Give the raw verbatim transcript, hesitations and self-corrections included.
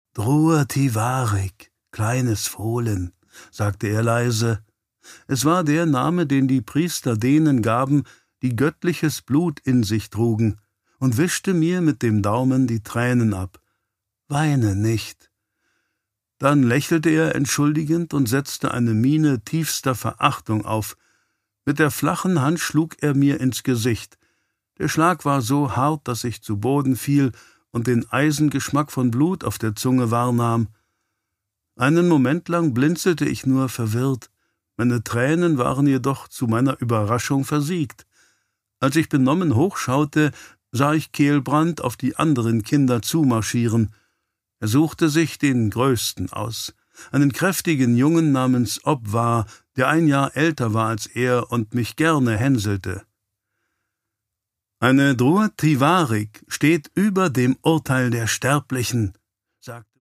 Drua Tivarik, kleines Fohlen, sagte er leise. Es war der Name, den die Priester denen gaben, die göttliches Blut in sich trugen, und wischte mir mit dem Daumen die Tränen ab. »Weine nicht.« Dann lächelte er entschuldigend und setzte eine Miene tiefster Verachtung auf. Mit der flachen Hand schlug er mir ins Gesicht. Der Schlag war so hart, dass ich zu Boden fiel und den Eisengeschmack von Blut auf der Zunge wahrnahm. Einen Moment lang blinzelte ich nur verwirrt. Meine Tränen waren jedoch zu meiner Überraschung versiegt. Als ich benommen hochschaute, sah ich Kehlbrand auf die anderen Kinder zumarschieren. Er suchte sich den Größten aus, einen kräftigen Jungen namens Obwa, der ein Jahr älter war als er und mich gerne hänselte. »Eine Drua Tivarik steht über dem Urteil der Sterblichen«, sagte